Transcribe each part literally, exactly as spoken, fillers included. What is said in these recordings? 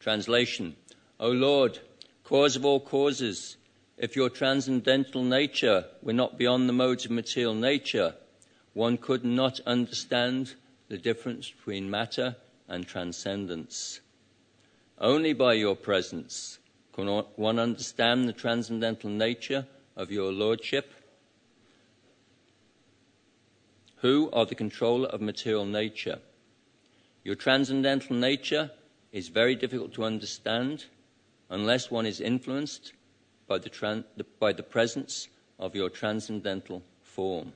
Translation. O Lord, cause of all causes, if your transcendental nature were not beyond the modes of material nature, one could not understand the difference between matter and transcendence. Only by your presence can one understand the transcendental nature of your Lordship, who are the controller of material nature. Your transcendental nature is very difficult to understand unless one is influenced by the, tran- by the presence of your transcendental form.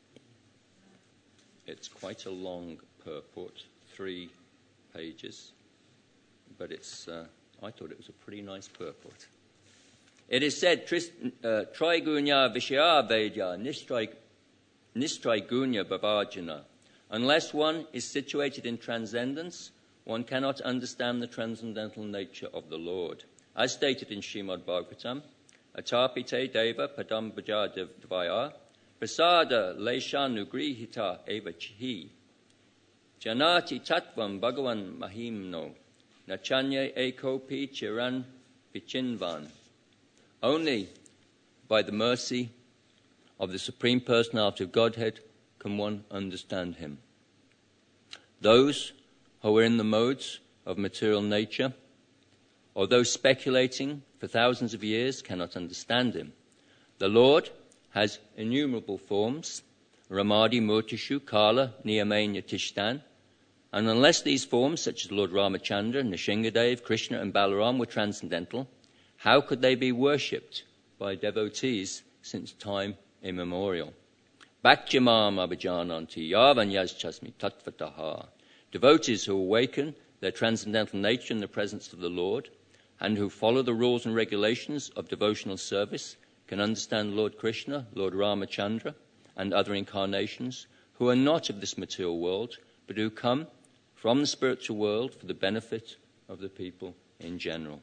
It's quite a long purport, three pages, but it's, uh, I thought it was a pretty nice purport. It is said, uh, Trigunya Vishya Vedya Nistrigunya Bhavajana. Unless one is situated in transcendence, one cannot understand the transcendental nature of the Lord. As stated in Srimad Bhagavatam, Atapite Deva Padam Bhajadvaya Prasada Leshanugrihita Eva Chihi Janati Tatvam Bhagavan Mahimno Nachanya Ekopi Chiran Vichinvan. Only by the mercy of the Supreme Personality of Godhead can one understand him. Those who are in the modes of material nature, or those speculating for thousands of years, cannot understand him. The Lord has innumerable forms, Ramadi, Murtishu, Kala, Niyamanya, Tishtan, and unless these forms, such as Lord Ramachandra, Nrsingadev, Krishna and Balaram, were transcendental, how could they be worshipped by devotees since time immemorial? Bhaktyamam abhijananti yavan yaschasmi tattvataha. Devotees who awaken their transcendental nature in the presence of the Lord and who follow the rules and regulations of devotional service can understand Lord Krishna, Lord Ramachandra, and other incarnations who are not of this material world, but who come from the spiritual world for the benefit of the people in general.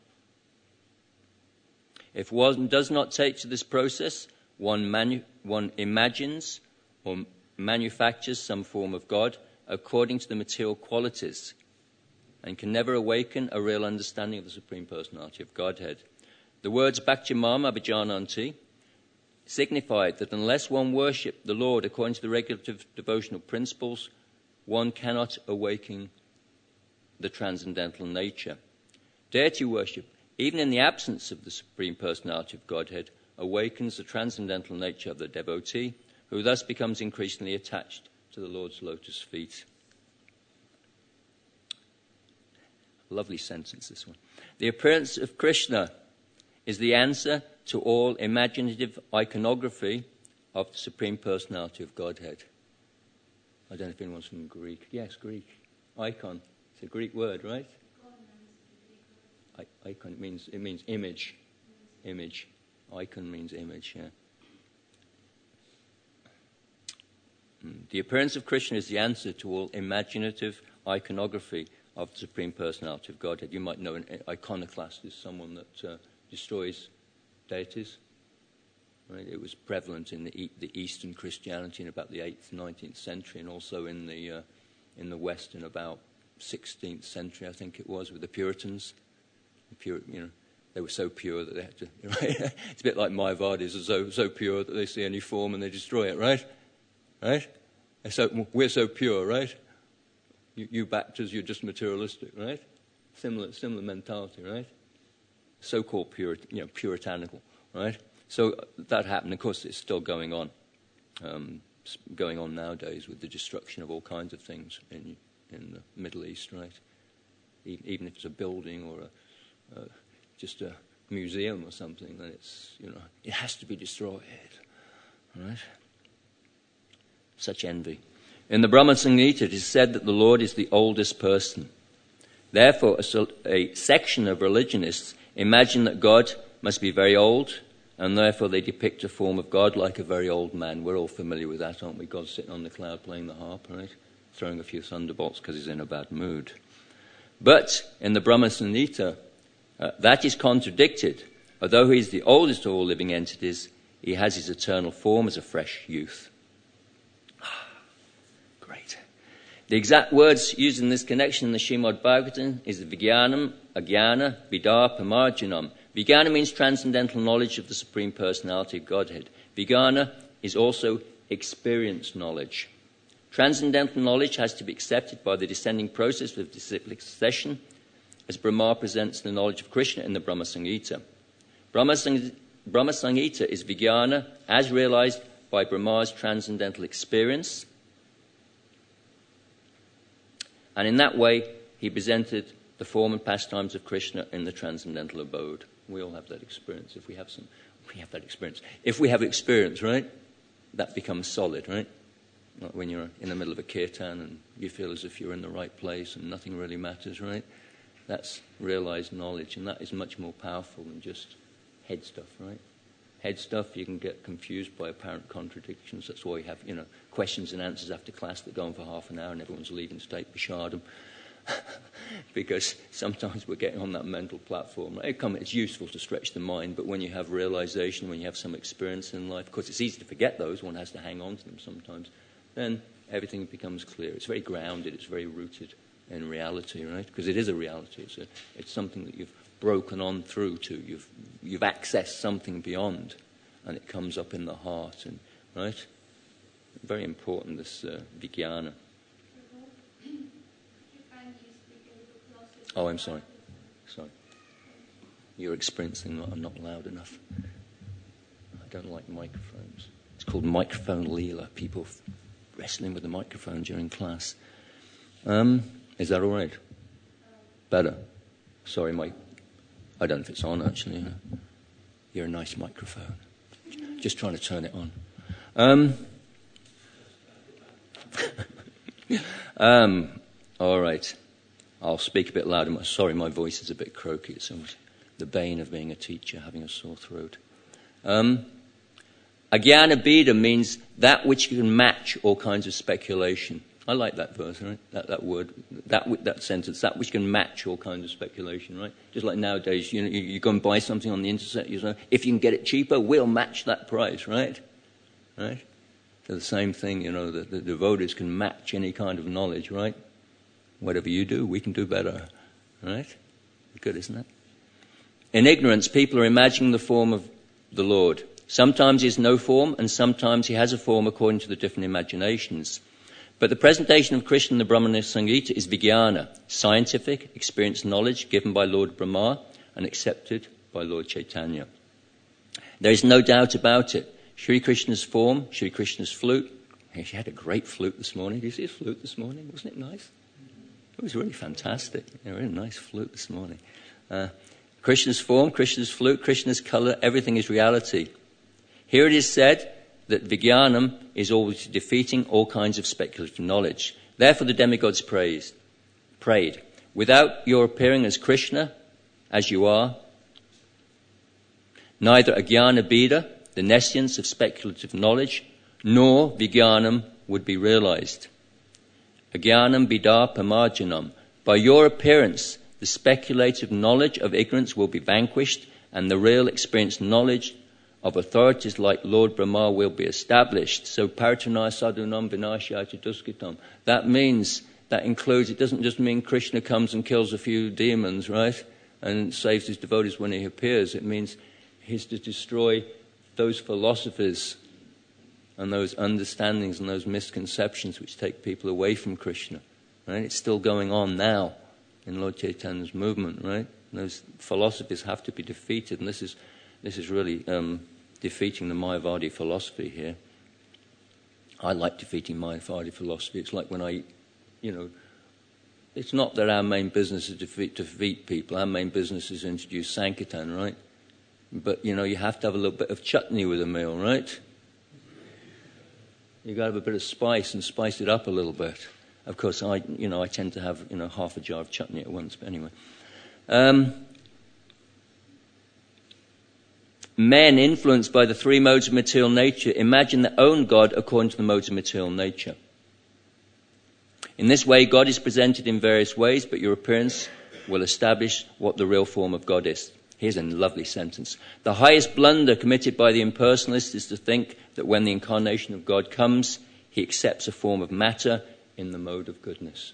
If one does not take to this process, one, manu- one imagines or manufactures some form of God according to the material qualities and can never awaken a real understanding of the Supreme Personality of Godhead. The words Bhaktyamam Abhijananti signified that unless one worship the Lord according to the regulative devotional principles, one cannot awaken the transcendental nature. Deity worship, even in the absence of the Supreme Personality of Godhead, awakens the transcendental nature of the devotee, who thus becomes increasingly attached to the Lord's lotus feet. Lovely sentence, this one. The appearance of Krishna is the answer to all imaginative iconography of the Supreme Personality of Godhead. I don't know if anyone's from Greek. Yes, Greek. Icon. It's a Greek word, right? I- icon means, it means image. Image. Icon means image, yeah. The appearance of Krishna is the answer to all imaginative iconography of the Supreme Personality of Godhead. You might know an iconoclast is someone that uh, destroys deities. Right? It was prevalent in the, e- the Eastern Christianity in about the eighth, nineteenth century, and also in the uh, in the West in about sixteenth century, I think it was, with the Puritans. The Pur- you know, they were so pure that they had to. Right? It's a bit like Mayavadis are so so pure that they see any form and they destroy it. Right? Right? So we're so pure, right? You, you Baptists, you're just materialistic, right? Similar, similar mentality, right? So-called pure, you know, puritanical, right? So that happened. Of course, it's still going on, um, going on nowadays with the destruction of all kinds of things in in the Middle East, right? Even, even if it's a building or a, uh, just a museum or something, then it's, you know, it has to be destroyed, right? Such envy. In the Brahma Samhita, it is said that the Lord is the oldest person. Therefore, a, a section of religionists imagine that God must be very old, and therefore they depict a form of God like a very old man. We're all familiar with that, aren't we? God sitting on the cloud playing the harp, right? Throwing a few thunderbolts because he's in a bad mood. But in the Brahma Samhita, uh, that is contradicted. Although he is the oldest of all living entities, he has his eternal form as a fresh youth. The exact words used in this connection in the Srimad Bhagavatam is Vijnanam, Ajnana, Vidar, Pamarjanam. Vijnana means transcendental knowledge of the Supreme Personality of Godhead. Vijnana is also experienced knowledge. Transcendental knowledge has to be accepted by the descending process of disciplic succession, as Brahma presents the knowledge of Krishna in the Brahma Samhita. Brahma, Sang- Brahma Samhita is Vijnana as realized by Brahma's transcendental experience. And in that way, he presented the form and pastimes of Krishna in the transcendental abode. We all have that experience. If we have some, we have that experience. If we have experience, right, that becomes solid, right? Like when you're in the middle of a kirtan and you feel as if you're in the right place and nothing really matters, right? That's realized knowledge, and that is much more powerful than just head stuff, right? Head stuff, you can get confused by apparent contradictions. That's why we have, you know, questions and answers after class that go on for half an hour and everyone's leaving to take Prashadam. Because sometimes we're getting on that mental platform. Right? It's useful to stretch the mind, but when you have realization, when you have some experience in life, of course it's easy to forget those, one has to hang on to them sometimes, then everything becomes clear. It's very grounded, it's very rooted in reality, right? Because it is a reality. It's, a, it's something that you've broken on through to. You've you've accessed something beyond, and it comes up in the heart. And right, very important. This uh, Vijnana. Oh, I'm sorry. Sorry. You're experiencing that I'm not loud enough. I don't like microphones. It's called microphone leela. People f- wrestling with the microphone during class. Um, is that all right? Better. Sorry, Mike. I don't know if it's on, actually. You're a nice microphone. Just trying to turn it on. Um, um, all right. I'll speak a bit louder. Sorry, my voice is a bit croaky. It's almost the bane of being a teacher, having a sore throat. Um, Ajnana Bheda means that which can match all kinds of speculation. I like that verse, right? That, that word, that that sentence, that which can match all kinds of speculation, right? Just like nowadays, you know, you, you go and buy something on the internet, you know, if you can get it cheaper, we'll match that price, right? Right? So the same thing, you know, the, the devotees can match any kind of knowledge, right? Whatever you do, we can do better, right? Good, isn't it? In ignorance, people are imagining the form of the Lord. Sometimes he has no form, and sometimes he has a form according to the different imaginations. But the presentation of Krishna in the Brahmana Samhita is Vijnana, scientific, experienced knowledge given by Lord Brahma and accepted by Lord Chaitanya. There is no doubt about it. Sri Krishna's form, Sri Krishna's flute. He had a great flute this morning. Did you see his flute this morning? Wasn't it nice? It was really fantastic. A really nice flute this morning. Uh, Krishna's form, Krishna's flute, Krishna's colour, everything is reality. Here it is said that Vijnanam is always defeating all kinds of speculative knowledge. Therefore the demigods praised, prayed, without your appearing as Krishna, as you are, neither Ajnana Bheda, the nescience of speculative knowledge, nor Vijnanam would be realized. Ajnanam Bheda Pamarjanam. By your appearance, the speculative knowledge of ignorance will be vanquished, and the real experienced knowledge of authorities like Lord Brahma will be established. So Paritana Sadhunam Vinashyaya Duskitam. That means, that includes, it doesn't just mean Krishna comes and kills a few demons, right? And saves his devotees when he appears. It means he's to destroy those philosophies and those understandings and those misconceptions which take people away from Krishna. Right? It's still going on now in Lord Chaitanya's movement, right? And those philosophies have to be defeated, and this is This is really um, defeating the Mayavadi philosophy here. I like defeating Mayavadi philosophy. It's like when I, you know, it's not that our main business is to defeat, to defeat people. Our main business is to introduce Sankirtan, right? But, you know, you have to have a little bit of chutney with a meal, right? You've got to have a bit of spice and spice it up a little bit. Of course, I, you know, I tend to have, you know, half a jar of chutney at once, but anyway. Um... Men influenced by the three modes of material nature imagine their own God according to the modes of material nature. In this way, God is presented in various ways, but your appearance will establish what the real form of God is. Here's a lovely sentence. The highest blunder committed by the impersonalist is to think that when the incarnation of God comes, he accepts a form of matter in the mode of goodness.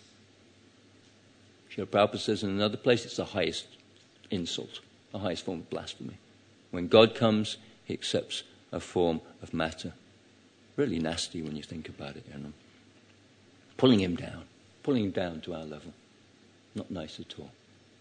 Srila Prabhupada says in another place it's the highest insult, the highest form of blasphemy. When God comes, he accepts a form of matter. Really nasty when you think about it, you know. Pulling him down, pulling him down to our level. Not nice at all.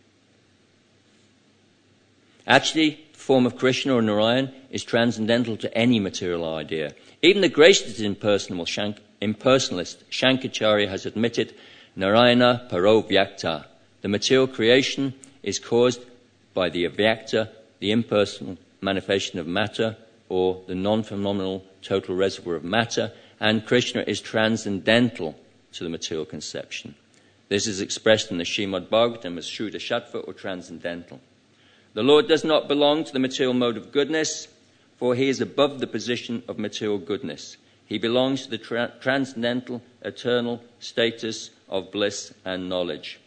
Actually, the form of Krishna or Narayan is transcendental to any material idea. Even the greatest impersonal, Shank, impersonalist Shankaracharya has admitted Narayana Paro Vyakta. The material creation is caused by the avyakta, the impersonal manifestation of matter, or the non-phenomenal total reservoir of matter, and Krishna is transcendental to the material conception. This is expressed in the Srimad Bhagavatam as Shuddha Sattva, or transcendental. The Lord does not belong to the material mode of goodness, for he is above the position of material goodness. He belongs to the tra- transcendental, eternal status of bliss and knowledge.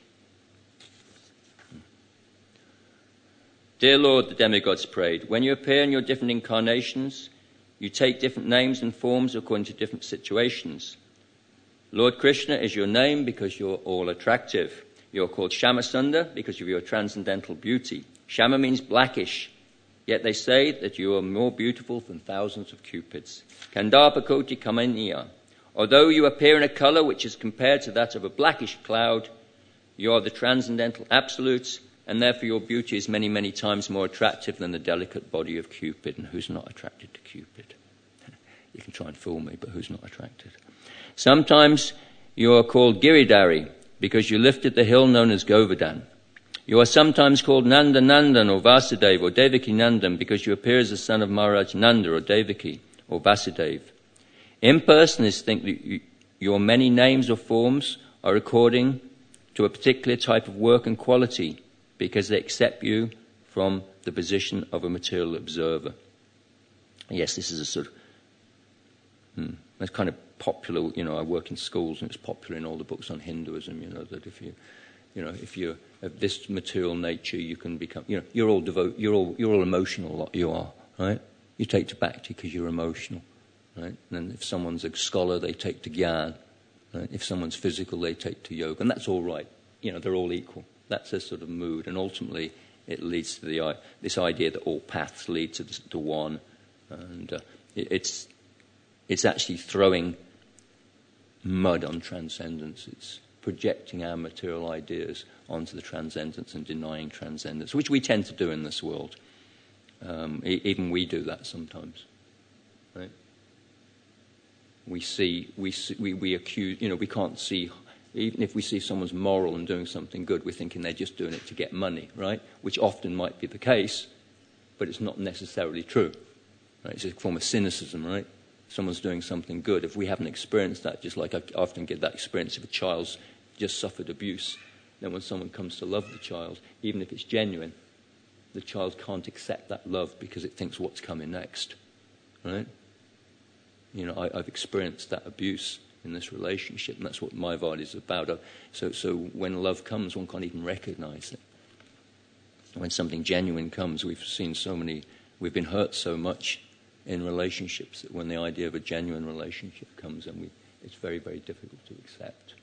Dear Lord, the demigods prayed, when you appear in your different incarnations, you take different names and forms according to different situations. Lord Krishna is your name because you're all attractive. You're called Shyamasundar because of your transcendental beauty. Shyama means blackish, yet they say that you are more beautiful than thousands of cupids. Kandapakoti Kamaniya. Although you appear in a color which is compared to that of a blackish cloud, you are the transcendental absolutes, and therefore your beauty is many, many times more attractive than the delicate body of Cupid. And who's not attracted to Cupid? You can try and fool me, but who's not attracted? Sometimes you are called Giridhari because you lifted the hill known as Govardhan. You are sometimes called Nanda Nandan or Vasudeva or Devaki Nandan because you appear as the son of Maharaj Nanda or Devaki or Vasudeva. Impersonalists think that you, your many names or forms are according to a particular type of work and quality because they accept you from the position of a material observer. Yes, this is a sort of, hmm, that's kind of popular, you know, I work in schools and it's popular in all the books on Hinduism, you know, that if you, you know, if you're of this material nature, you can become, you know, you're all devote, you're all, you're all emotional, you are, right? You take to bhakti because you're emotional, right? And if someone's a scholar, they take to gyan, right? If someone's physical, they take to yoga, and that's all right. You know, they're all equal. That's a sort of mood, and ultimately it leads to the this idea that all paths lead to, to one, and uh, it, it's it's actually throwing mud on transcendence. It's projecting our material ideas onto the transcendence and denying transcendence, which we tend to do in this world. Um, e- even we do that sometimes, right? We see, we see, we, we accuse, you know, we can't see. Even if we see someone's moral and doing something good, we're thinking they're just doing it to get money, right? Which often might be the case, but it's not necessarily true. Right? It's a form of cynicism, right? Someone's doing something good. If we haven't experienced that, just like I often get that experience if a child's just suffered abuse, then when someone comes to love the child, even if it's genuine, the child can't accept that love because it thinks what's coming next, right? You know, I, I've experienced that abuse in this relationship, and that's what Mayavad is about. So, so when love comes, one can't even recognize it. When something genuine comes, we've seen so many, we've been hurt so much in relationships that when the idea of a genuine relationship comes, and we, it's very, very difficult to accept.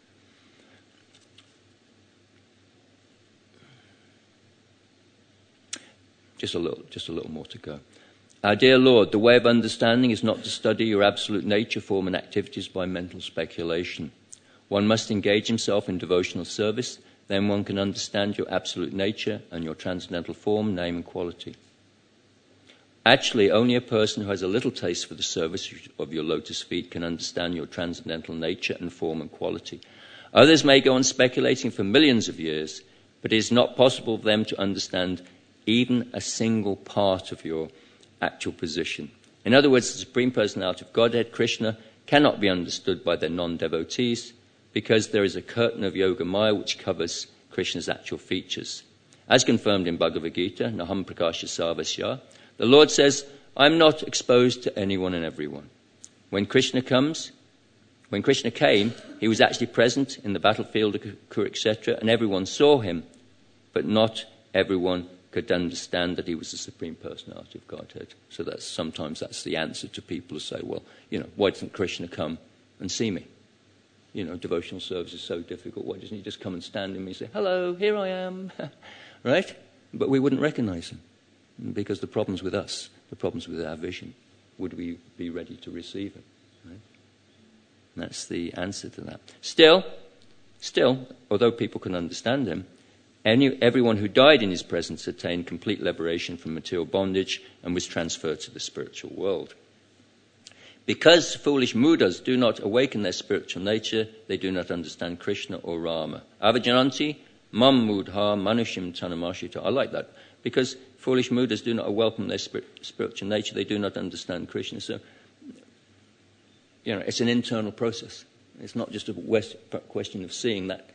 Just a little, just a little more to go. Our dear Lord, the way of understanding is not to study your absolute nature, form, and activities by mental speculation. One must engage himself in devotional service, then one can understand your absolute nature and your transcendental form, name, and quality. Actually, only a person who has a little taste for the service of your lotus feet can understand your transcendental nature and form and quality. Others may go on speculating for millions of years, but it is not possible for them to understand even a single part of your actual position. In other words, the Supreme Personality of Godhead, Krishna, cannot be understood by their non-devotees because there is a curtain of Yoga Maya which covers Krishna's actual features. As confirmed in Bhagavad Gita, Naham Prakasha Sarvasya, the Lord says, I'm not exposed to anyone and everyone. When Krishna comes, when Krishna came, he was actually present in the battlefield of Kurukshetra, and everyone saw him, but not everyone could understand that he was the Supreme Personality of Godhead. So that's sometimes that's the answer to people who say, well, you know, why doesn't Krishna come and see me? you know, devotional service is so difficult. Why doesn't he just come and stand in me and say, hello, here I am, right? But we wouldn't recognize him because the problem's with us, the problem's with our vision. Would we be ready to receive him? Right? And that's the answer to that. Still, still, although people can understand him, any, everyone who died in his presence attained complete liberation from material bondage and was transferred to the spiritual world. Because foolish Mudas do not awaken their spiritual nature, they do not understand Krishna or Rama. Avajananti, mam mudha manushim tanamashita. I like that. Because foolish Mudas do not awaken their spirit, spiritual nature, they do not understand Krishna. So, you know, it's an internal process. It's not just a question of seeing that.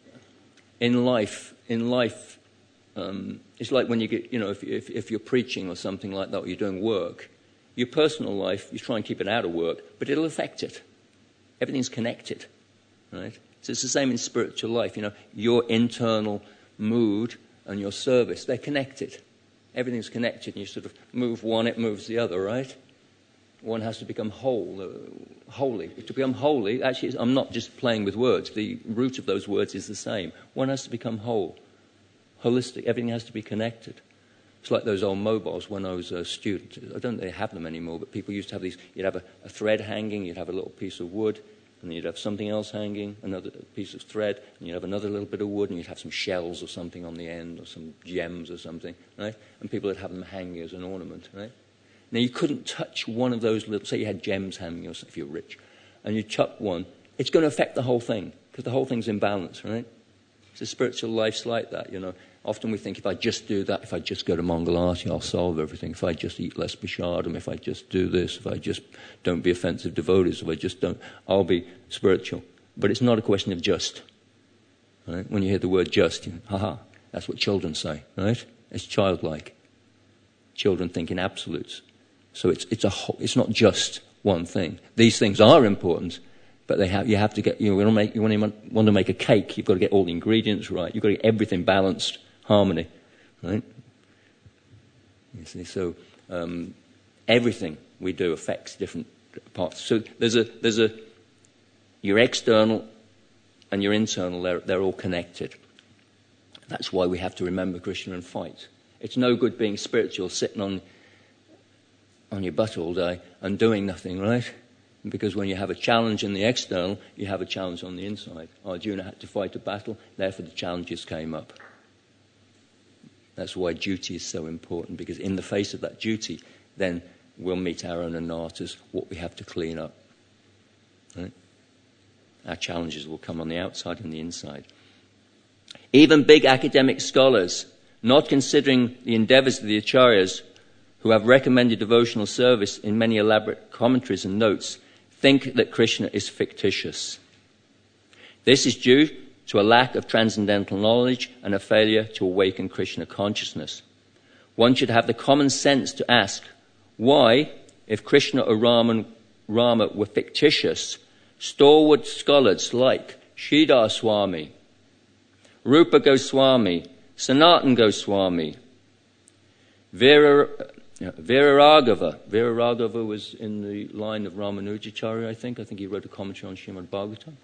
In life, in life, um, it's like when you get, you know, if, if, if you're preaching or something like that, or you're doing work, your personal life, you try and keep it out of work, but it'll affect it. Everything's connected, right? So it's the same in spiritual life. You know, your internal mood and your service, they're connected. Everything's connected, and you sort of move one, it moves the other, right? One has to become whole, uh, holy. To become holy, actually, I'm not just playing with words. The root of those words is the same. One has to become whole, holistic. Everything has to be connected. It's like those old mobiles when I was a student. I don't think they have them anymore, but people used to have these. You'd have a, a thread hanging, you'd have a little piece of wood, and then you'd have something else hanging, another piece of thread, and you'd have another little bit of wood, and you'd have some shells or something on the end, or some gems or something, right? And people would have them hanging as an ornament, right? Now, you couldn't touch one of those little, say you had gems hanging, or something, if you're rich, and you chuck one, it's going to affect the whole thing, because the whole thing's in balance, right? So spiritual life's like that, you know. Often we think if I just do that, if I just go to Mangalati, I'll solve everything. If I just eat less prashadam, if I just do this, if I just don't be offensive devotees, if I just don't, I'll be spiritual. But it's not a question of just. Right? When you hear the word just, you know, haha, that's what children say, right? It's childlike. Children think in absolutes. So it's it's a whole, it's not just one thing. These things are important, but they have you have to get you know, want to make you want to, want to make a cake, you've got to get all the ingredients right. You've got to get everything balanced. Harmony, right? You see, so um, everything we do affects different parts. So there's a there's a your external and your internal. They're they're all connected. That's why we have to remember Krishna and fight. It's no good being spiritual, sitting on on your butt all day and doing nothing, right? Because when you have a challenge in the external, you have a challenge on the inside. Arjuna had to fight a battle, therefore the challenges came up. That's why duty is so important, because in the face of that duty, then we'll meet our own anatas, what we have to clean up. Right? Our challenges will come on the outside and the inside. Even big academic scholars, not considering the endeavors of the acharyas, who have recommended devotional service in many elaborate commentaries and notes, think that Krishna is fictitious. This is due to a lack of transcendental knowledge and a failure to awaken Krishna consciousness. One should have the common sense to ask, why, if Krishna or Rama, Rama were fictitious, stalwart scholars like Sridhar Swami, Rupa Goswami, Sanatan Goswami, Vera, uh, Viraraghava, Viraraghava was in the line of Ramanujacharya, I think. I think he wrote a commentary on Srimad Bhagavatam.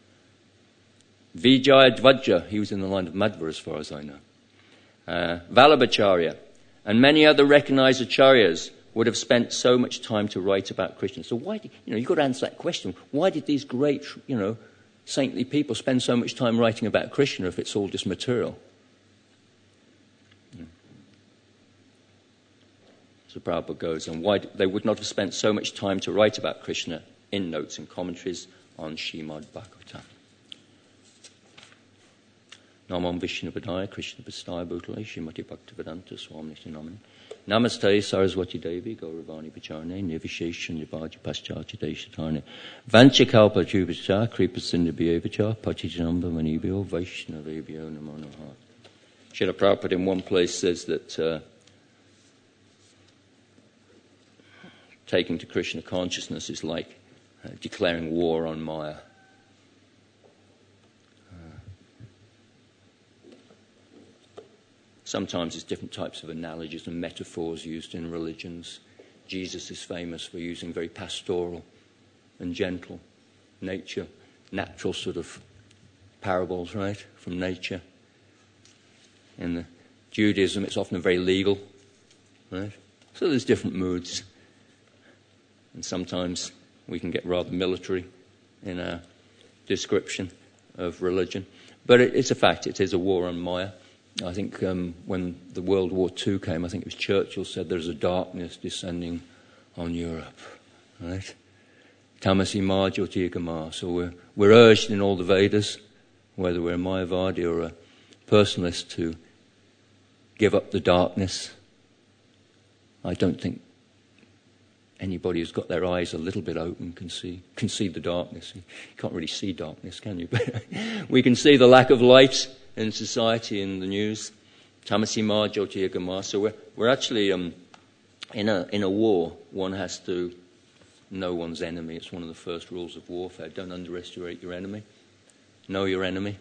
Vijayadvaja, he was in the line of Madhva as far as I know. Uh, Vallabhacharya, and many other recognized acharyas would have spent so much time to write about Krishna. So why, did, you know, you've got to answer that question. Why did these great, you know, saintly people spend so much time writing about Krishna if it's all just material? Yeah. So Prabhupada goes on why they would not have spent so much time to write about Krishna in notes and commentaries on Srimad Bhagavatam. Namam Vishnu Padaya Krishna Pastaya Bhutale Srimati Bhaktivedanta Swami Namaste Namaste Saraswati Devi Gauravani Pacharne Nivisheshan Yavaji Paschacha Deshatane Vanchakalpa Jubhacha Kripa Sindhibhyevacha Pachijanamba Manibhyo Vaishnavebhyo Namo Namaha. Srila Prabhupada in one place says that uh, taking to Krishna consciousness is like uh, declaring war on Maya. Sometimes there's different types of analogies and metaphors used in religions. Jesus is famous for using very pastoral and gentle nature, natural sort of parables, right, from nature. In the Judaism, it's often very legal, right? So there's different moods. And sometimes we can get rather military in our description of religion. But it, it's a fact, it is a war on Maya. I think um, when the World War Two came, I think it was Churchill said there's a darkness descending on Europe, right? Tamasi ma jyotirgamaya. So we're, we're urged in all the Vedas, whether we're a Mayavadi or a personalist, to give up the darkness. I don't think anybody who's got their eyes a little bit open can see can see the darkness. You can't really see darkness, can you? But we can see the lack of light in society, in the news. Tamasi ma jyotirgamaya. So we're we're actually um, in a in a war. One has to know one's enemy. It's one of the first rules of warfare. Don't underestimate your enemy. Know your enemy.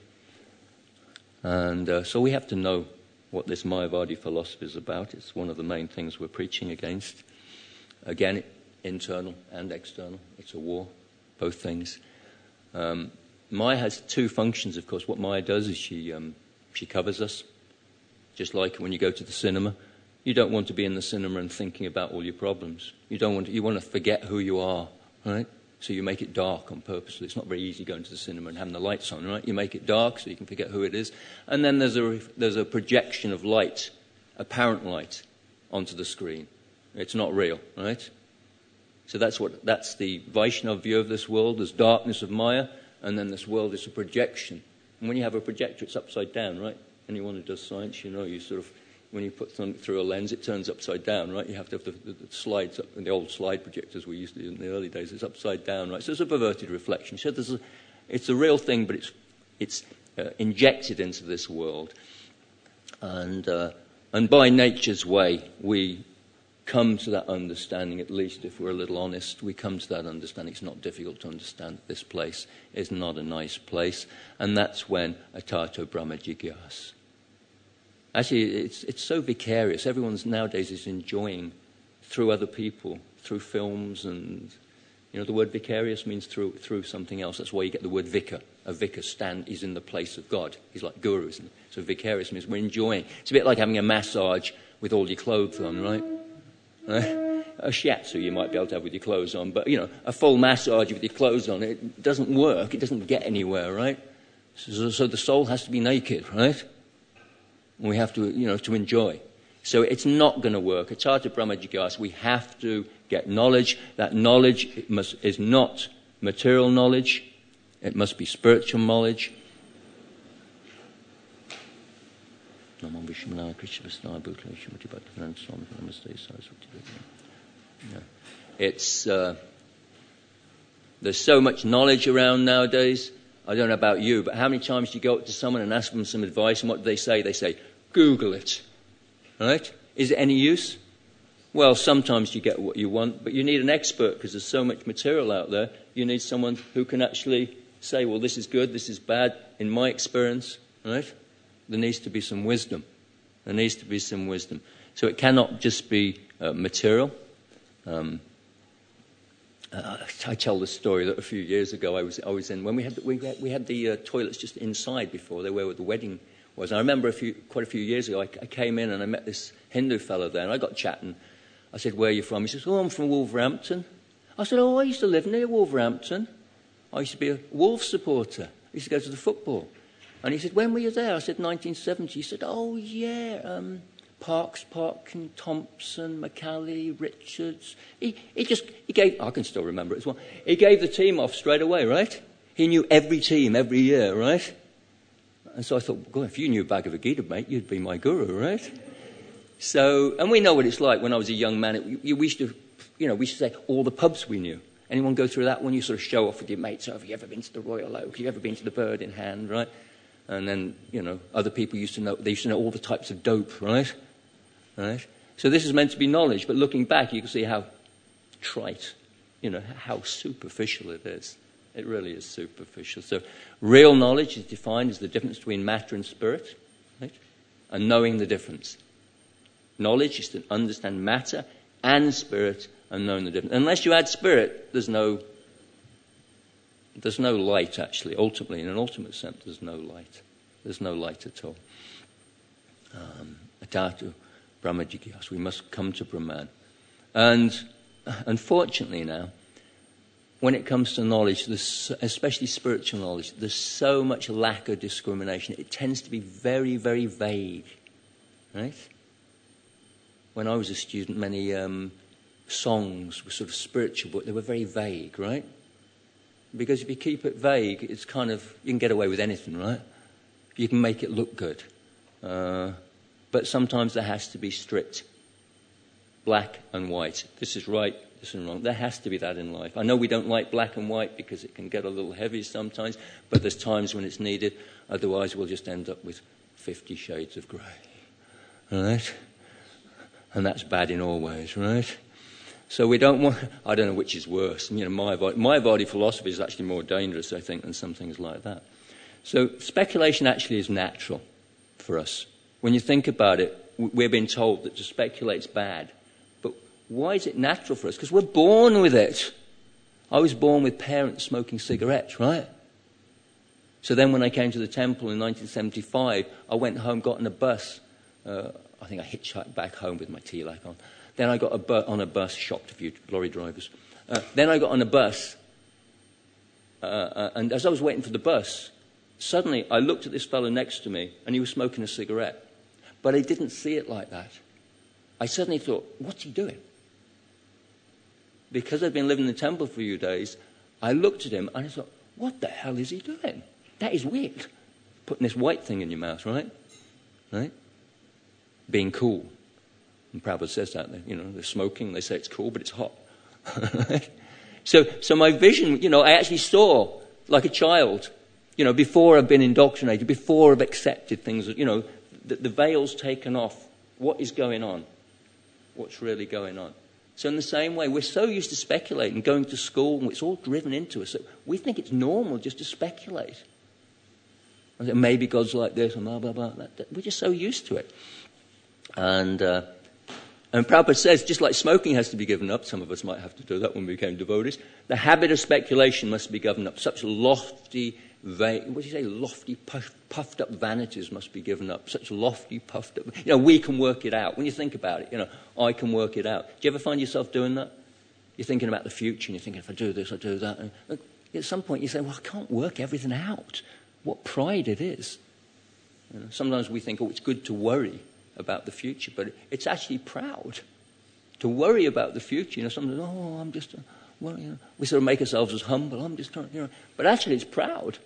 And uh, so we have to know what this Mayavadi philosophy is about. It's one of the main things we're preaching against. Again, internal and external. It's a war, both things. Um, Maya has two functions, of course. What Maya does is she um, she covers us. Just like when you go to the cinema, you don't want to be in the cinema and thinking about all your problems. You don't want to, you want to forget who you are, right? So you make it dark on purpose. It's not very easy going to the cinema and having the lights on, right? You make it dark so you can forget who it is. And then there's a, there's a projection of light, apparent light, onto the screen. It's not real, right? So that's what that's the Vaishnava view of this world. There's darkness of Maya, and then this world is a projection. And when you have a projector, it's upside down, right? Anyone who does science, you know, you sort of, when you put something through a lens, it turns upside down, right? You have to have the, the, the slides up, and the old slide projectors we used to do in the early days, it's upside down, right? So it's a perverted reflection. So there's a, it's a real thing, but it's it's uh, injected into this world. And uh, and by nature's way, we come to that understanding, at least if we're a little honest, we come to that understanding. It's not difficult to understand that this place is not a nice place. And that's when Atato Brahma Jigyas. Actually, it's it's so vicarious. Everyone's nowadays is enjoying through other people, through films, and you know the word vicarious means through through something else. That's why you get the word vicar. A vicar stand is in the place of God. He's like guru, isn't it? So vicarious means we're enjoying. It's a bit like having a massage with all your clothes on, right? Uh, a shiatsu you might be able to have with your clothes on, but you know a full massage with your clothes on, it doesn't work. It doesn't get anywhere, right? So, so the soul has to be naked, right? We have to, you know, to enjoy. So it's not going to work. Atato Brahma Jigyasa, we have to get knowledge. That knowledge must, is not material knowledge. It must be spiritual knowledge. It's, uh, there's so much knowledge around nowadays. I don't know about you, but how many times do you go up to someone and ask them some advice, and what do they say? They say, Google it. Right? Is it any use? Well, sometimes you get what you want, but you need an expert because there's so much material out there. You need someone who can actually say, well, this is good, this is bad, in my experience. Right? There needs to be some wisdom. There needs to be some wisdom. So it cannot just be uh, material. Um, Uh, I tell this story that a few years ago I was I was in when we had the, we had, we had the uh, toilets just inside before they were where the wedding was. And I remember a few quite a few years ago I, I came in and I met this Hindu fellow there, and I got chatting. I said, "Where are you from?" He says, "Oh, I'm from Wolverhampton." I said, "Oh, I used to live near Wolverhampton. I used to be a Wolves supporter. I used to go to the football." And he said, "When were you there?" I said, nineteen seventy. He said, "Oh yeah." Um, Parks, Parkin, Thompson, McCallie, Richards. He, he just, he gave, I can still remember it as well. He gave the team off straight away, right? He knew every team every year, right? And so I thought, God, if you knew Bhagavad Gita, mate, you'd be my guru, right? So, and we know what it's like. When I was a young man, it, we used to, you know, we used to say all the pubs we knew. Anyone go through that one? You sort of show off with your mates. Oh, have you ever been to the Royal Oak? Have you ever been to the Bird in Hand, right? And then, you know, other people used to know, they used to know all the types of dope, right? Right? So this is meant to be knowledge, but looking back, you can see how trite, you know, how superficial it is. It really is superficial. So real knowledge is defined as the difference between matter and spirit, right? And knowing the difference. Knowledge is to understand matter and spirit and knowing the difference. Unless you add spirit, there's no There's no light, actually. Ultimately, in an ultimate sense, there's no light. There's no light at all. Um, Atatu Brahma Jigyas. We must come to Brahman. And unfortunately now, when it comes to knowledge, especially spiritual knowledge, there's so much lack of discrimination. It tends to be very, very vague. Right? When I was a student, many um, songs were sort of spiritual, but they were very vague, right? Because if you keep it vague, it's kind of, you can get away with anything, right? You can make it look good. Uh, but sometimes there has to be strict black and white. This is right, this is wrong. There has to be that in life. I know we don't like black and white because it can get a little heavy sometimes, but there's times when it's needed. Otherwise, we'll just end up with fifty shades of grey. Right? And that's bad in all ways, right? So we don't want, I don't know which is worse. You know, Mayavadi, Mayavadi philosophy is actually more dangerous, I think, than some things like that. So speculation actually is natural for us. When you think about it, we're being told that to speculate is bad. But why is it natural for us? Because we're born with it. I was born with parents smoking cigarettes, right? So then when I came to the temple in nineteen seventy-five, I went home, got on a bus. Uh, I think I hitchhiked back home with my tilak on. Then I got a bu- on a bus, shocked a few lorry drivers. Uh, then I got on a bus, uh, uh, and as I was waiting for the bus, suddenly I looked at this fellow next to me, and he was smoking a cigarette. But I didn't see it like that. I suddenly thought, what's he doing? Because I'd been living in the temple for a few days, I looked at him, and I thought, what the hell is he doing? That is weird. Putting this white thing in your mouth, right? Right? Being cool. And Prabhupada says that, you know, they're smoking, they say it's cool, but it's hot. so so my vision, you know, I actually saw, like a child, you know, before I've been indoctrinated, before I've accepted things, you know, the, the veil's taken off. What is going on? What's really going on? So in the same way, we're so used to speculating, going to school, and it's all driven into us, that we think it's normal just to speculate. And maybe God's like this, and blah, blah, blah. We're just so used to it. And... Uh, And Prabhupada says, just like smoking has to be given up, some of us might have to do that when we became devotees, the habit of speculation must be given up. Such lofty, va- what do you say, lofty, puff, puffed up vanities must be given up. Such lofty, puffed up, you know, we can work it out. When you think about it, you know, I can work it out. Do you ever find yourself doing that? You're thinking about the future and you're thinking, if I do this, I do that. And at some point you say, well, I can't work everything out. What pride it is. You know, sometimes we think, oh, it's good to worry about the future, but it's actually proud to worry about the future. You know, sometimes, oh, I'm just, uh, well, you know, we sort of make ourselves as humble. I'm just trying, you know, but actually, it's proud.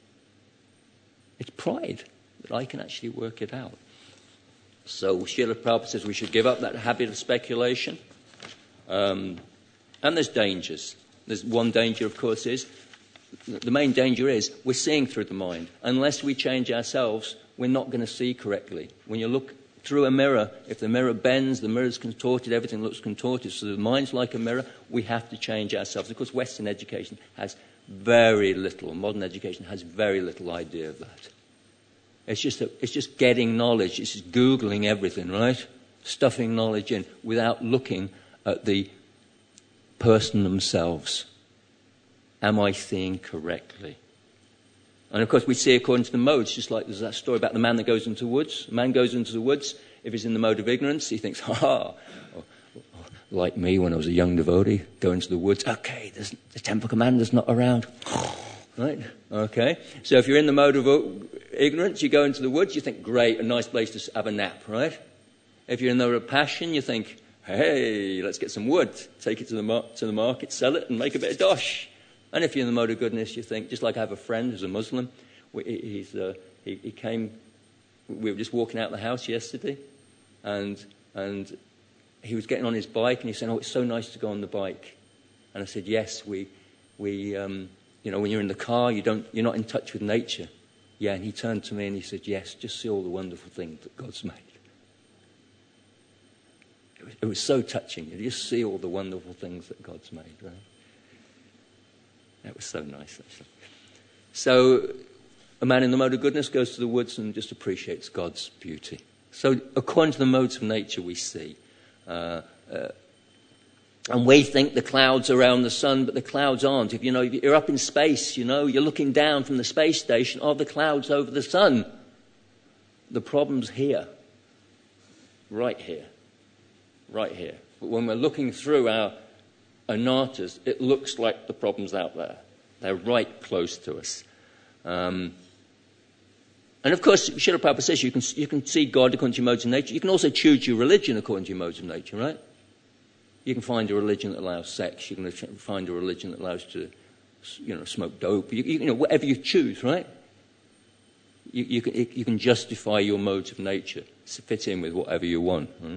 It's pride that I can actually work it out. So, Srila Prabhupada says we should give up that habit of speculation. Um, and there's dangers. There's one danger, of course, is the main danger is we're seeing through the mind. Unless we change ourselves, we're not going to see correctly. When you look through a mirror, if the mirror bends, the mirror's contorted, everything looks contorted. So the mind's like a mirror, we have to change ourselves. Of course, Western education has very little, modern education has very little idea of that. It's just, a, it's just getting knowledge, it's just Googling everything, right? Stuffing knowledge in without looking at the person themselves. Am I seeing correctly? And of course, we see according to the modes, just like there's that story about the man that goes into the woods. The man goes into the woods. If he's in the mode of ignorance, he thinks, ha ha. Like me when I was a young devotee, go into the woods. Okay, there's, the temple commander's not around. Right? Okay. So if you're in the mode of ignorance, you go into the woods, you think, great, a nice place to have a nap, right? If you're in the mode of passion, you think, hey, let's get some wood, take it to the, mar- to the market, sell it, and make a bit of dosh. And if you're in the mode of goodness, you think, just like I have a friend who's a Muslim, he's, uh, he, he came, we were just walking out the house yesterday, and and he was getting on his bike, and he said, oh, it's so nice to go on the bike. And I said, yes, we, we um, you know, when you're in the car, you don't, you're not in touch with nature. Yeah, and he turned to me and he said, yes, just see all the wonderful things that God's made. It was, it was so touching. You just see all the wonderful things that God's made, right? That was so nice, actually. So a man in the mode of goodness goes to the woods and just appreciates God's beauty. So according to the modes of nature we see, uh, uh, And we think the clouds are around the sun, but the clouds aren't. If you know, if you're up in space, you know, you're looking down from the space station, are the clouds over the sun? The problem's here. Right here. Right here. But when we're looking through our anatas, it looks like the problem's out there. They're right close to us. Um, and of course, Srila Prabhupada says you can, you can see God according to your modes of nature. You can also choose your religion according to your modes of nature, right? You can find a religion that allows sex. You can find a religion that allows to, you know, smoke dope. You, you know, whatever you choose, right? You, you, can, you can justify your modes of nature to fit in with whatever you want. Right?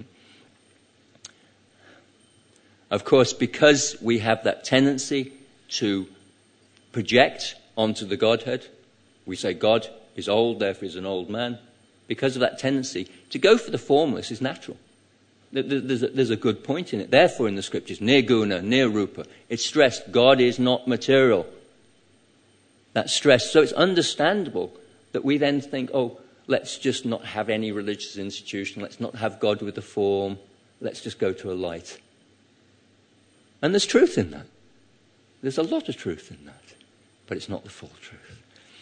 Of course, because we have that tendency to project onto the Godhead, we say God is old, therefore he's an old man. Because of that tendency, to go for the formless is natural. There's a, there's a good point in it. Therefore, in the scriptures, nirguna, nirrupa, it's stressed, God is not material. That's stressed. So it's understandable that we then think, oh, let's just not have any religious institution. Let's not have God with a form. Let's just go to a light. And there's truth in that. There's a lot of truth in that. But it's not the full truth.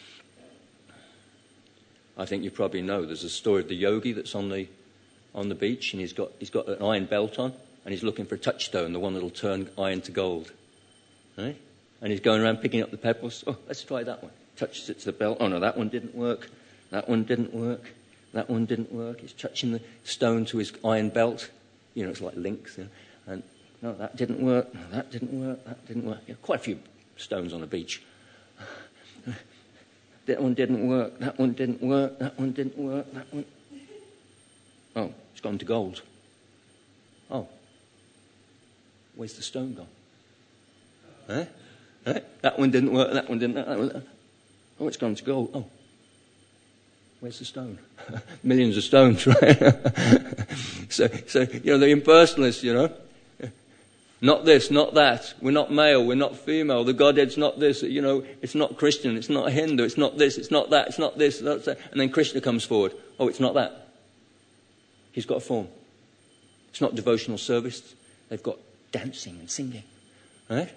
I think you probably know there's a story of the yogi that's on the on the beach, and he's got he's got an iron belt on, and he's looking for a touchstone, the one that'll turn iron to gold. Right? And he's going around picking up the pebbles. Oh, let's try that one. Touches it to the belt. Oh no, that one didn't work. That one didn't work. That one didn't work. He's touching the stone to his iron belt. You know, it's like links. You know? And no, that didn't work. No, that didn't work. That didn't work. Yeah, quite a few stones on the beach. That one didn't work. That one didn't work. That one didn't work. That one. Oh, it's gone to gold. Oh. Where's the stone gone? Eh? Eh? That one didn't work. That one didn't. That one, oh, it's gone to gold. Oh. Where's the stone? Millions of stones, right? so, so, you know, the impersonalists, you know. Not this, not that. We're not male, we're not female. The Godhead's not this, you know. It's not Christian, it's not Hindu, it's not this, it's not that, it's not this, that's that. And then Krishna comes forward. Oh, it's not that. He's got a form. It's not devotional service. They've got dancing and singing. Right?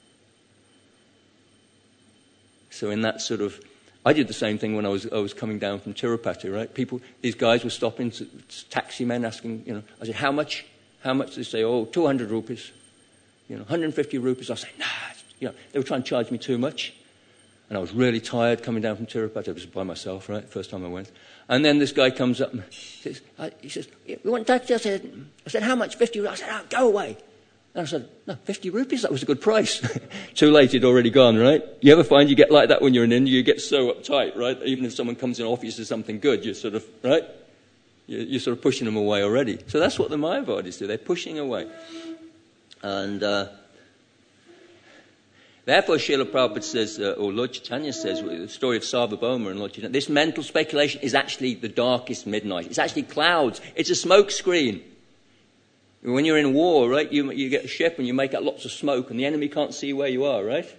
So in that sort of... I did the same thing when I was I was coming down from Tirupati, right? People, these guys were stopping, to, taxi men asking, you know, I said, how much? How much? They say, oh, two hundred rupees. You know, one hundred fifty rupees. I say, nah. You know, they were trying to charge me too much. And I was really tired coming down from Tirupati. I was by myself, right? First time I went. And then this guy comes up and says, he says, we want taxi. I said, I said, how much? fifty rupees. I said, oh, go away. And I said, no, fifty rupees, that was a good price. Too late, it'd already gone, right? You ever find you get like that when you're in India? You get so uptight, right? Even if someone comes in and offers you something good, you're sort of, right? You're, you're sort of pushing them away already. So that's what the Mayavadis do. They're pushing away. And uh, therefore, Srila Prabhupada says, uh, or Lord Chaitanya says, the story of Sarvabhauma and Lord Chaitanya, this mental speculation is actually the darkest midnight. It's actually clouds. It's a smoke screen. When you're in war, right, you, you get a ship and you make out lots of smoke and the enemy can't see where you are, right?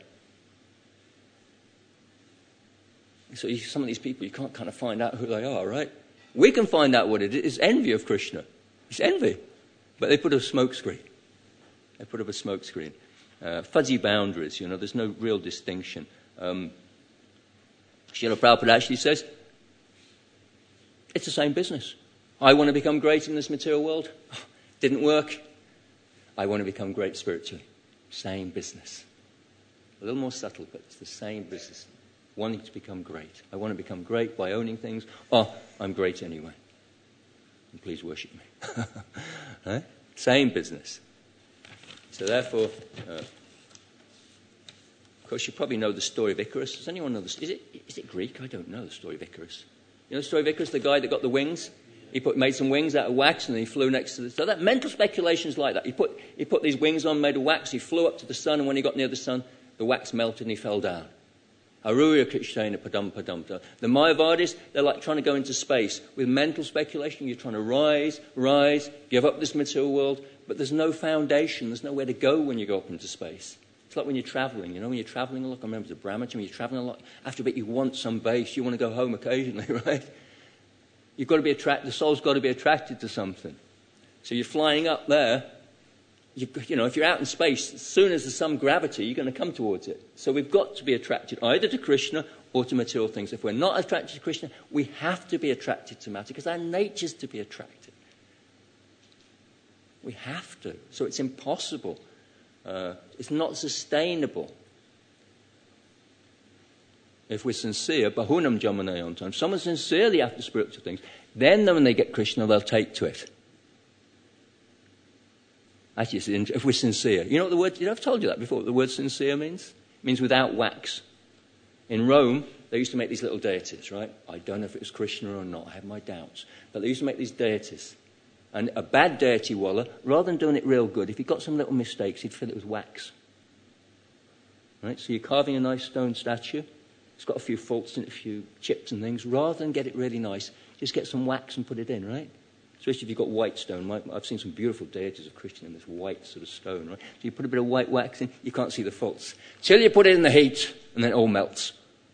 So you, some of these people, you can't kind of find out who they are, right? We can find out what it is. It's envy of Krishna. It's envy. But they put up a smoke screen. They put up a smoke screen. Uh, fuzzy boundaries, you know, there's no real distinction. Um, Srila Prabhupada actually says, it's the same business. I want to become great in this material world. Didn't work. I want to become great spiritually. Same business. A little more subtle, but it's the same business. Wanting to become great. I want to become great by owning things. Oh, I'm great anyway. And please worship me. Right? Same business. So therefore, uh, of course, you probably know the story of Icarus. Does anyone know this? Is it, is it Greek? I don't know the story of Icarus. You know the story of Icarus, the guy that got the wings? He put, made some wings out of wax and he flew next to the... So that mental speculation is like that. He put, he put these wings on made of wax, he flew up to the sun, and when he got near the sun, the wax melted and he fell down. Aruya Krishna Padam Padam. The Mayavadis, they're like trying to go into space. With mental speculation, you're trying to rise, rise, give up this material world, but there's no foundation, there's nowhere to go when you go up into space. It's like when you're travelling, you know, when you're travelling a lot, I remember the Brahmacharya, when you're travelling a lot, after a bit you want some base, you want to go home occasionally, right? You've got to be attracted, the soul's got to be attracted to something. So you're flying up there, you, you know, if you're out in space, as soon as there's some gravity, you're going to come towards it. So we've got to be attracted either to Krishna or to material things. If we're not attracted to Krishna, we have to be attracted to matter because our nature's to be attracted. We have to. So it's impossible. Uh, it's not sustainable. If we're sincere, bahunam jamanayantam, if someone's sincerely after spiritual things, then when they get Krishna, they'll take to it. Actually, if we're sincere. You know what the word, you know, I've told you that before, what the word sincere means? It means without wax. In Rome, they used to make these little deities, right? I don't know if it was Krishna or not, I have my doubts. But they used to make these deities. And a bad deity walla, rather than doing it real good, if he got some little mistakes, he'd fill it with wax. Right? So you're carving a nice stone statue. It's got a few faults and a few chips and things. Rather than get it really nice, just get some wax and put it in, right? Especially if you've got white stone. I've seen some beautiful deities of Krishna in this white sort of stone, right? So you put a bit of white wax in, you can't see the faults. Till you put it in the heat, and then it all melts.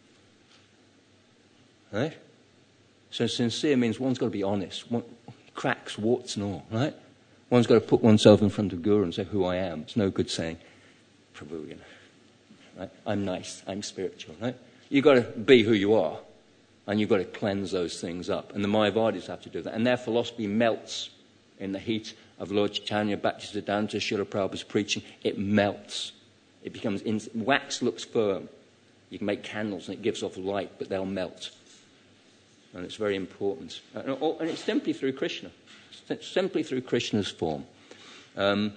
Right? So sincere means one's got to be honest. One, cracks, warts and all, right? One's got to put oneself in front of Guru and say who I am. It's no good saying, Prabhu, you know, right? I'm nice, I'm spiritual, right? You've got to be who you are. And you've got to cleanse those things up. And the Mayavadis have to do that. And their philosophy melts in the heat of Lord Chaitanya, Bhaktisiddhanta, Srila Prabhupada's preaching. It melts. It becomes, in, wax looks firm. You can make candles and it gives off light, but they'll melt. And it's very important. And, and it's simply through Krishna. It's simply through Krishna's form. Um,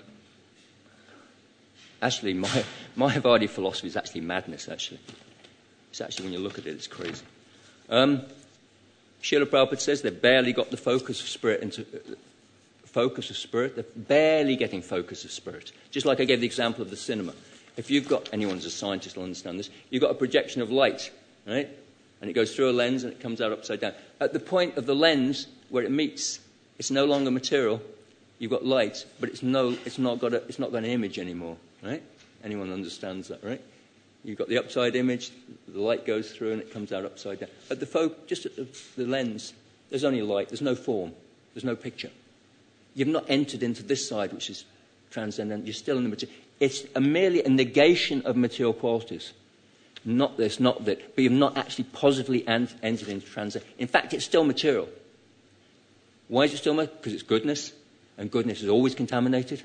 actually, my, Mayavadi philosophy is actually madness, actually. It's actually, when you look at it, it's crazy. Um, Srila Prabhupada says they've barely got the focus of spirit into uh, focus of spirit. They're barely getting focus of spirit. Just like I gave the example of the cinema. If you've got, anyone's a scientist will understand this, you've got a projection of light, right? And it goes through a lens and it comes out upside down. At the point of the lens where it meets, it's no longer material. You've got light, but it's no, it's not got a, it's not got an image anymore, right? Anyone understands that, right? You've got the upside image, the light goes through and it comes out upside down. At the fo- just at the, the lens, there's only light, there's no form, there's no picture. You've not entered into this side, which is transcendent. You're still in the material. It's a merely a negation of material qualities. Not this, not that, but you've not actually positively an- entered into transcendence. In fact, it's still material. Why is it still material? Because it's goodness, and goodness is always contaminated.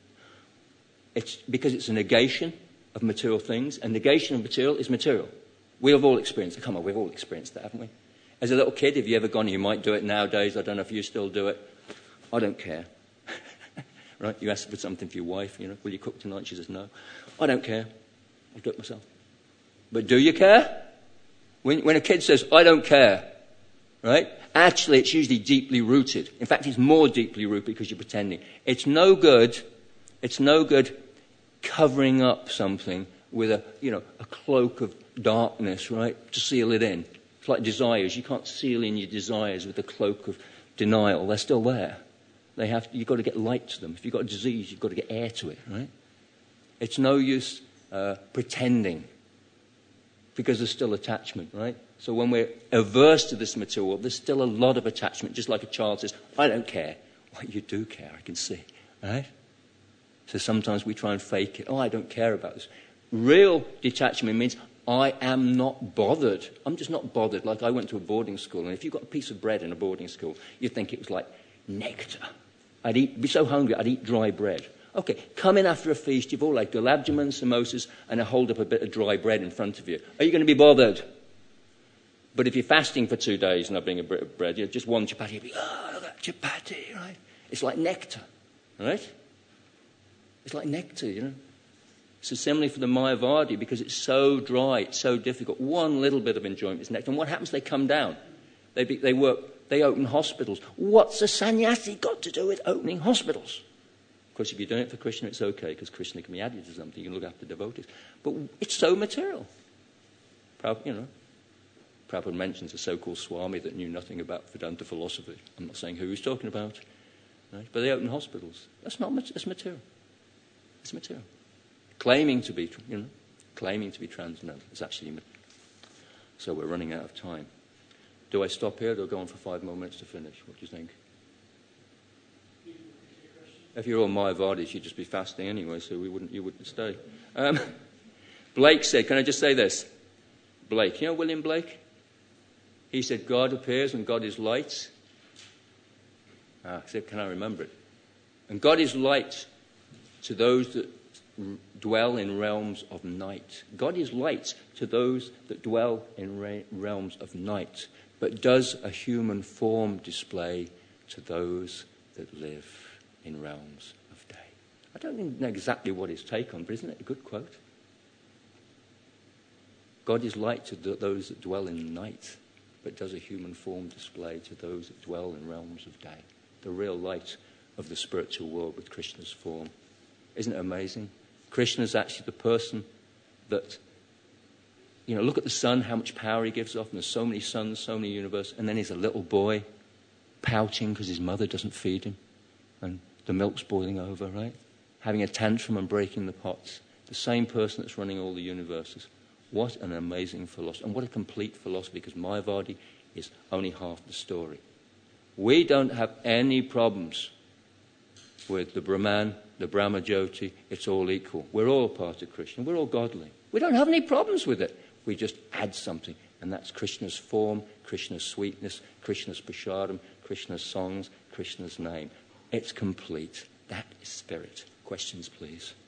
It's because it's a negation of material things, and negation of material is material. We have all experienced it. Come on, we've all experienced that, haven't we? As a little kid, have you ever gone, you might do it nowadays, I don't know if you still do it, I don't care. Right? You ask for something for your wife, you know, will you cook tonight? She says, no. I don't care. I'll do it myself. But do you care? When, when a kid says, I don't care, right? Actually, it's usually deeply rooted. In fact, it's more deeply rooted because you're pretending. It's no good, it's no good covering up something with a, you know, a cloak of darkness, right, to seal it in. It's like desires. You can't seal in your desires with a cloak of denial. They're still there. They have to, you've got to get light to them. If you've got a disease, you've got to get air to it, right? It's no use uh, pretending because there's still attachment, right? So when we're averse to this material, there's still a lot of attachment, just like a child says, I don't care. Well, you do care, I can see, right? So sometimes we try and fake it. Oh, I don't care about this. Real detachment means I am not bothered. I'm just not bothered. Like I went to a boarding school, and if you got a piece of bread in a boarding school, you'd think it was like nectar. I'd eat, be so hungry, I'd eat dry bread. Okay, come in after a feast, you've all like gulab jamun, samosas, and I hold up a bit of dry bread in front of you. Are you going to be bothered? But if you're fasting for two days and not being a bit of bread, you know, just one chapati, you'll be, oh, look at that chapati, right? It's like nectar, right? It's like nectar, you know. So similarly for the Mayavadi, because it's so dry, it's so difficult, one little bit of enjoyment is nectar. And what happens? They come down. They, be, they work, they open hospitals. What's a sannyasi got to do with opening hospitals? Of course, if you're doing it for Krishna, it's okay, because Krishna can be added to something. You can look after devotees. But it's so material. Prabhupada, you know, Prabhupada mentions a so-called Swami that knew nothing about Vedanta philosophy. I'm not saying who he's talking about. Right? But they open hospitals. That's not much, that's material. It's material. Claiming to be, you know, claiming to be transcendental is actually material. So we're running out of time. Do I stop here or do I go on for five more minutes to finish? What do you think? If you're all Mayavadis, you'd just be fasting anyway, so we wouldn't, you wouldn't stay. Um, Blake said, can I just say this? Blake, you know William Blake? He said, God appears and God is light. Ah, I said, can I remember it? And God is light to those that dwell in realms of night. God is light to those that dwell in re- realms of night, but does a human form display to those that live in realms of day. I don't know exactly what his take on, but isn't it a good quote? God is light to th- those that dwell in night, but does a human form display to those that dwell in realms of day. The real light of the spiritual world with Krishna's form. Isn't it amazing? Krishna is actually the person that, you know, look at the sun, how much power he gives off, and there's so many suns, so many universes, and then he's a little boy pouting because his mother doesn't feed him, and the milk's boiling over, right? Having a tantrum and breaking the pots. The same person that's running all the universes. What an amazing philosophy, and what a complete philosophy, because Mayavadi is only half the story. We don't have any problems with the Brahman, the Brahma Jyoti. It's all equal. We're all part of Krishna. We're all godly. We don't have any problems with it. We just add something, and that's Krishna's form, Krishna's sweetness, Krishna's prasadam, Krishna's songs, Krishna's name. It's complete. That is spirit. Questions, please.